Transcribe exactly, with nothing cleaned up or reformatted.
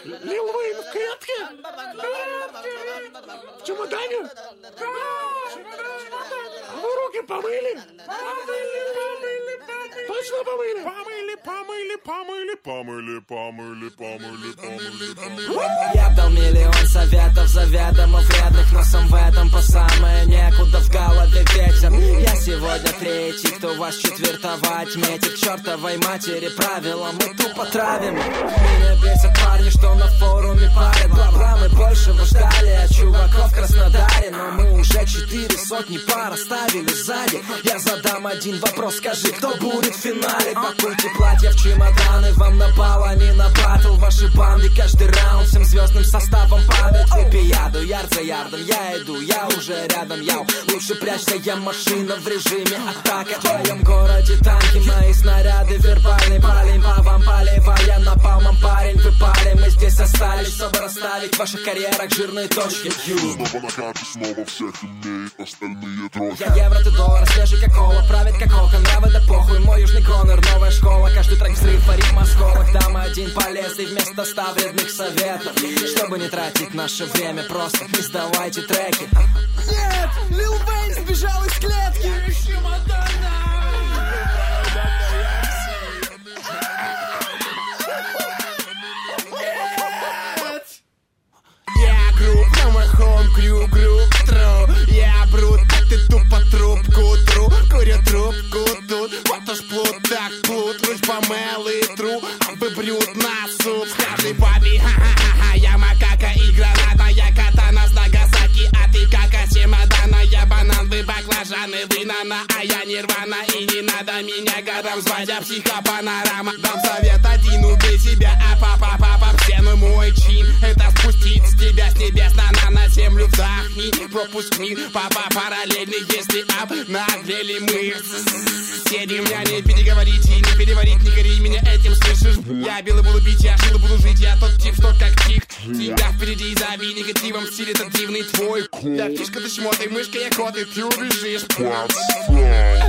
Лил Уэйн в клетке? В чемодане? А вы руки помыли? Точно помыли? Помыли, помыли, помыли, помыли, помыли, помыли, помыли. Я дал миллион советов заведомо вредных, но сам в этом по самое некуда, в голове ветер. Я сегодня третий, кто вас четвертовать метит. К чертовой матери правила мы тупо травим. Меня бесят парни, что на форуме парят. Бла-бла, мы большего ждали от чуваков в Краснодаре, но мы уже четыре сотни пар оставили сзади. Я задам один вопрос, скажи, кто будет в финале? Пакуйте платья в чемоданы, вам на бал, а не на батл. Ваши банды каждый раунд всем звездным составом падают. Выпей яду, ярд за ярдом, я иду, я уже рядом, яу. Лучше прячься, я машина в режиме атака. В твоем городе танки, мои снаряды вербальный парень. По вам поливая напалмом, парень, вы пали. Мы здесь остались, чтобы расставить в ваших карьерах жирные точки. Снова на карте, снова всех имеет остальные дрожки. Я евро, ты доллар, свежий как кола, правит как окон, нравы да похуй. Мой южный гонор, новая школа, каждый трек взрыв, а ритм осколок. Там один полез и вместо ста вредных советов. Чтобы не тратить наше время, просто не сдавайте треки. Нет, Лил Уэйн сбежал из клетки. Я груб, но мой хом крю, груб, тру. Я брут, а ты тупо трубку тру. Курю трубку тут, вот уж плут, так плут. Руч помел и тру, а вы брют на суп. Скажи, папи, ха-ха-ха, я макака и граната. Я катана с Нагасаки, а ты кака чемодана. Я банан, вы баклажаны, вы нана, а я нирвана. И не надо меня годом звать, я психопанорама. Дам совет один, убей себя, а папа-папа в стену мой чин. Это спустить с тебя с небес на, на, на землю вдохни. Пропуск мир, папа параллельный, если обнаглели мы. Соседи, меня не переговорить и не переварить, не гори меня этим, слышишь? Я белый буду бить, я жил и буду жить, я тот тип, что как тик. Тебя впереди зови негативом, стиль это дивный твой. Я фишка, ты шмот, и мышка, я кот, и ты убежишь.